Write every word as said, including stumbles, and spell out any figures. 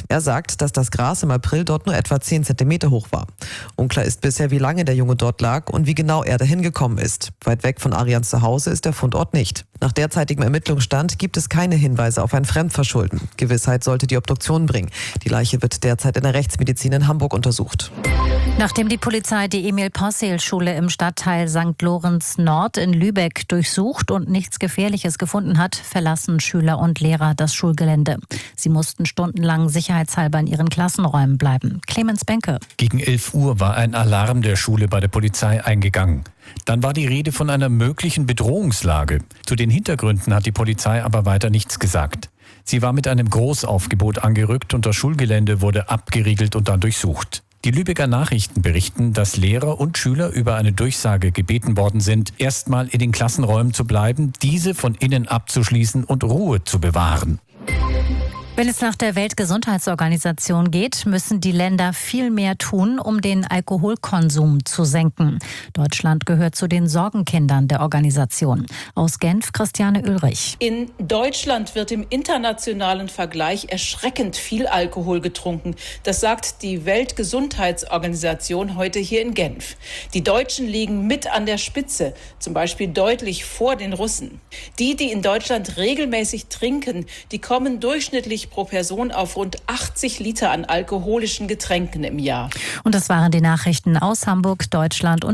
Er sagt, dass das Gras im April dort nur etwa zehn Zentimeter hoch war. Unklar ist bisher, wie lange der Junge dort lag und wie genau er dahin gekommen ist. Weit weg von Arians Zuhause ist der Fundort nicht. Nach derzeitigem Ermittlungsstand gibt es keine Hinweise auf ein Fremdverschulden. Gewissheit sollte die Obduktion bringen. Die Leiche wird derzeit in der Rechtsmedizin in Hamburg untersucht. Nachdem die Polizei die Emil-Possehl-Schule im Stadtteil Sankt Lorenz Nord in Lübeck durchsucht und nichts Gefährliches gefunden hat, verlassen Schüler und Lehrer das Schulgelände. Sie mussten stundenlang sicherheitshalber in ihren Klassenräumen bleiben. Clemens Benke. Gegen elf Uhr war ein Alarm der Schule bei der Polizei eingegangen. Dann war die Rede von einer möglichen Bedrohungslage. Zu den Hintergründen hat die Polizei aber weiter nichts gesagt. Sie war mit einem Großaufgebot angerückt und das Schulgelände wurde abgeriegelt und dann durchsucht. Die Lübecker Nachrichten berichten, dass Lehrer und Schüler über eine Durchsage gebeten worden sind, erstmal in den Klassenräumen zu bleiben, diese von innen abzuschließen und Ruhe zu bewahren. Wenn es nach der Weltgesundheitsorganisation geht, müssen die Länder viel mehr tun, um den Alkoholkonsum zu senken. Deutschland gehört zu den Sorgenkindern der Organisation. Aus Genf, Christiane Ulrich. In Deutschland wird im internationalen Vergleich erschreckend viel Alkohol getrunken. Das sagt die Weltgesundheitsorganisation heute hier in Genf. Die Deutschen liegen mit an der Spitze, zum Beispiel deutlich vor den Russen. Die, die in Deutschland regelmäßig trinken, die kommen durchschnittlich pro Person auf rund achtzig Liter an alkoholischen Getränken im Jahr. Und das waren die Nachrichten aus Hamburg, Deutschland und